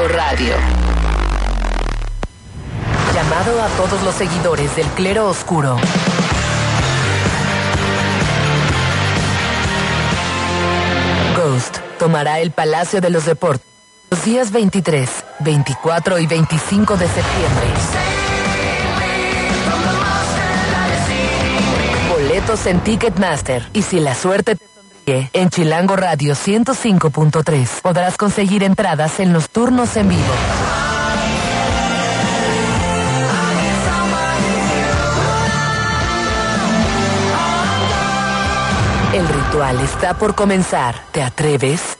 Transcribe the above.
Chilango Radio. Llamado a todos los seguidores del clero oscuro. Ghost tomará el Palacio de los Deportes los días 23, 24 y 25 de septiembre. Boletos en Ticketmaster. Y si la suerte te sonríe, en Chilango Radio 105.3 podrás conseguir entradas en los turnos en vivo. El ritual está por comenzar. ¿Te atreves?